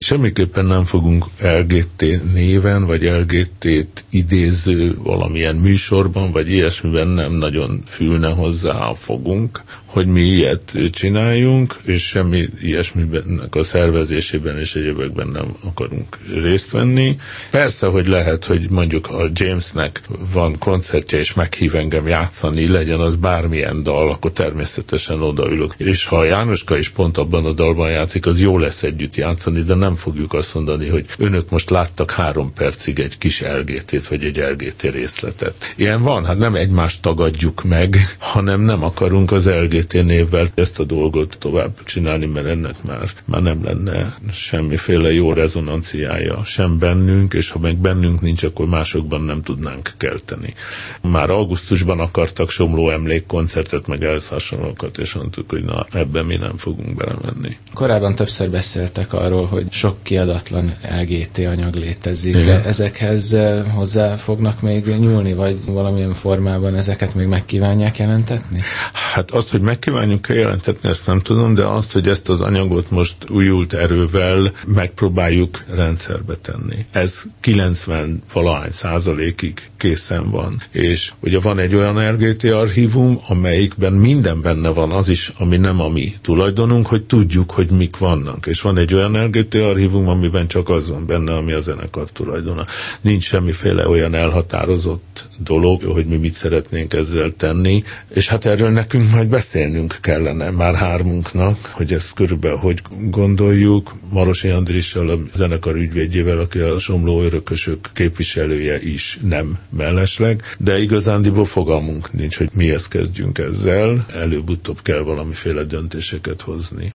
semmiképpen nem fogunk LGT néven, vagy LGT-t idéző valamilyen műsorban, vagy ilyesmiben nem nagyon fülne hozzá fogunk, hogy mi ilyet csináljunk, és semmi ilyesmiben a szervezésében és egyébekben nem akarunk részt venni. Persze, hogy lehet, hogy mondjuk a Jamesnek van koncertje, és meghív engem játszani, legyen az bármilyen dal, akkor természetesen odaülök. És ha a Jánoska is pont abban a dalban játszik, az jó lesz együtt játszani, de nem fogjuk azt mondani, hogy önök most láttak 3 percig egy kis LGT-t, vagy egy LGT részletet. Ilyen van, hát nem egymást tagadjuk meg, hanem nem akarunk az LGT névvel ezt a dolgot tovább csinálni, mert ennek már nem lenne semmiféle jó rezonanciája sem bennünk, és ha meg bennünk nincs, akkor másokban nem tudnánk kelteni. Már augusztusban akartak Somló emlékkoncertet, meg ehhez hasonlókat, és mondtuk, hogy na, ebben mi nem fogunk belemenni. Korábban többször beszéltek arról, hogy sok kiadatlan LGT anyag létezik. Igen. Ezekhez hozzá fognak még nyúlni, vagy valamilyen formában ezeket még megkívánják jelentetni? Hát azt, hogy megkívánjuk jelentetni, ezt nem tudom, de azt, hogy ezt az anyagot most újult erővel megpróbáljuk rendszerbe tenni. Ez 90% készen van. És ugye van egy olyan LGT archívum, amelyikben minden benne van, az is, ami nem a mi tulajdonunk, hogy tudjuk, hogy mik vannak. És van egy olyan LGT archívum, amiben csak az van benne, ami a zenekar tulajdona. Nincs semmiféle olyan elhatározott dolog, hogy mi mit szeretnénk ezzel tenni, és hát erről nekünk majd beszélnünk kellene már hármunknak, hogy ezt körülbelül hogy gondoljuk. Marosi Andrissal, a zenekar ügyvédjével, aki a Somló örökösök képviselője is nem mellesleg, de igazándiból fogalmunk nincs, hogy mihez kezdjünk ezzel. Előbb-utóbb kell valamiféle döntéseket hozni.